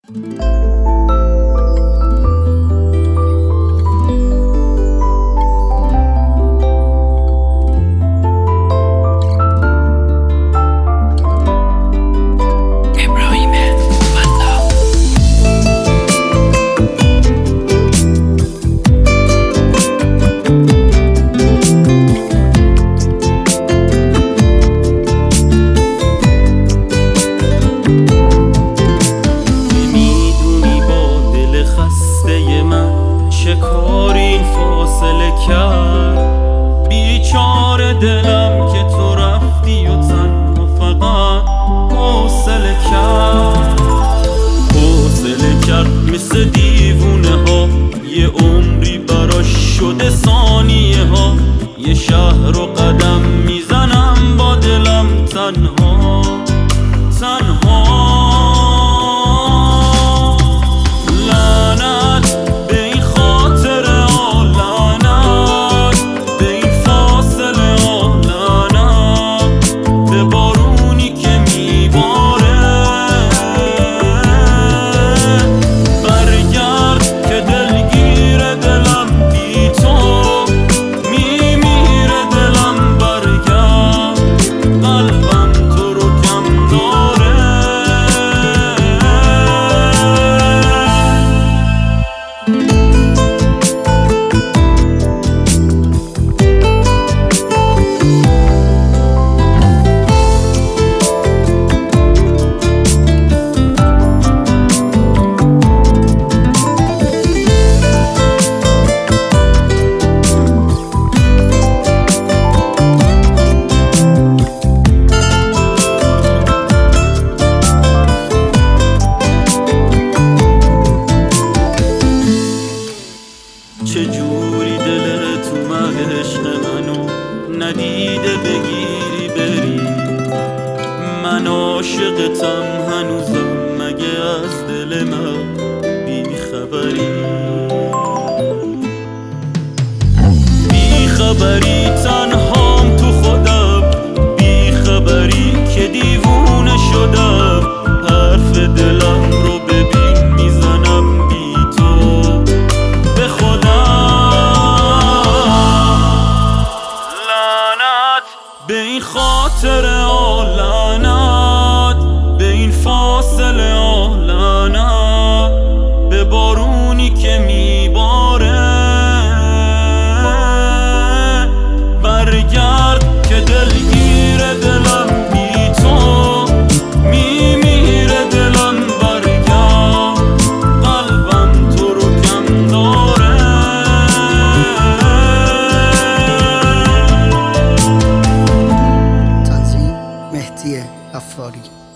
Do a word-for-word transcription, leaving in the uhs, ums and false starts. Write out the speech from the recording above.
چه کار این فاصله کرد؟ بیچاره دلم که تو رفتی و تنها فقط حوصله کرد حوصله کرد مثل دیوونه ها، یه عمری براش شده ثانیه ها. یه شهر رو قدم میزنم با دلم تنها تنها. چجوری دلت اومد عشق منو ندیده بگیری بری؟ من عاشقتم هنوزم، مگه از دل من بی خبری؟ بی خبری تنهام تو خودم، بی خبری که دیوونه شدم. حرف دلم رو ببین میزنم بی تو به خودم. به این خاطر لعنت، به این فاصله لعنت، به بارونی که میباره. برگرد که دلگیر دلم بی تو میمیره دلم. برگرد قلبم تو رو کم داره. مهدی غفاری.